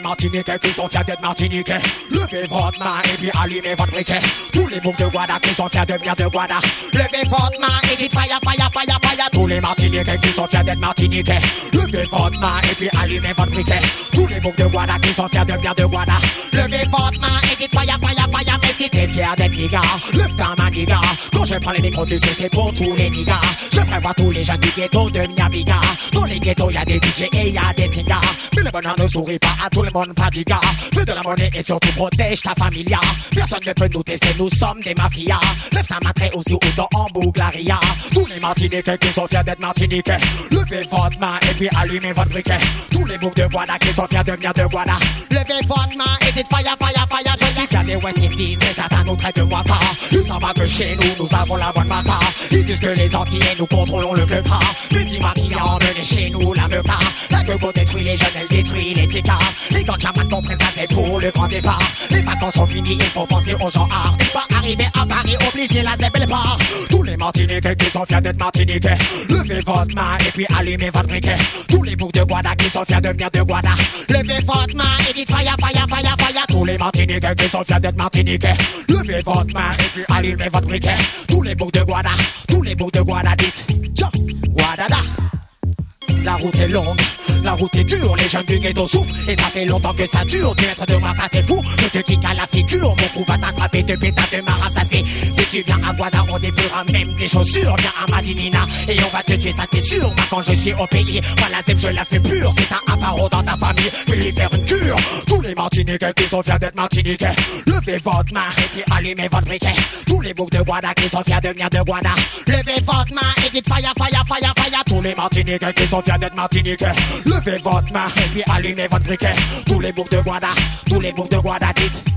Martiniquais qui sont fiers d'être Martiniquais. Levez votre main et puis allumez votre briquet. Tous les boucs de Guada qui sont fiers de venir de Guada. Levez votre main et dites fire, fire, fire, fire. Tous les Martiniquais qui sont fiers d'être Martiniquais. Levez votre main et puis allumez votre briquet. Tous les boucs de Guada qui sont fiers de venir de Guada. Levez votre main et dites fire, fire, fire. Mais si t'es fier d'être niga, lève ta main niga. Quand je prends les micros tu sais c'est pour tous les nigas. Je prévois tous les jeunes du ghetto de Niabiga. Dans les ghettos y'a des DJ et y'a des singas. Mais le bonheur ne sourit pas à tout le monde, pas diga. Fais de la monnaie et surtout protège ta familia. Personne ne peut nous tester, nous sommes des mafias. Lève ta main très aussi aux en Bouglaria. Tous les Martiniquais qui sont fiers d'être Martiniquais. Levez votre main et puis allumez votre briquet. Tous les boucs de Guada qui sont fiers de venir de Guada. Levez votre main et dites fire, fire, fire. Je suis fier des West Indies et certains nous traitent de waka. Ils s'en va que chez nous, nous avons la bonne maca. Ils disent que les Antillais, nous contrôlons le queca. Mais dis-moi qui a emmené chez nous la meca. La queco détruit les jeunes, elle détruit les ticas. Les ganja maintenant présentés pour le grand départ. Les vacances sont finies, il faut penser aux gens arts. Il va arriver à Paris, obligé la zébelle part. Tous les Martiniquais qui sont fiers d'être Martiniquais. Levez votre main et puis allumez votre briquet. Tous les boucs de Guada qui sont fiers de venir de Guada. Levez votre main et dites fire, fire, fire, fire. Tous les Martiniquais qui sont fiers d'être Martiniquais. Levez votre main et puis allumez votre briquet. Tous les boucs de Guada, tous les boucs de Guada dites tcha, Guadada. La route est longue, la route est dure, les jeunes du ghetto souffrent et ça fait longtemps que ça dure. Tu es de ma part, t'es fou, je te kick à la figure. Mon coup va t'attraper de pétard de ma race, si tu viens à Guada, on dépurera même des chaussures. Viens à Madinina et on va te tuer, ça c'est sûr. Moi quand je suis au pays, moi la zèbre je la fais pure. C'est un aparo dans ta famille, puis lui faire une cure. Tous les Martiniquais qui sont fiers d'être Martiniquais. Levez votre main et puis allumez votre briquet. Tous les boucs de Guada qui sont fiers de venir de Guada. Levez votre main et dites fire, fire, fire, fire. Tous les Martiniquais qui sont fiers d'être Martiniquais. Levez votre main et puis allumez votre briquet. Tous les boucs de Guada, tous les boucs de Guada dites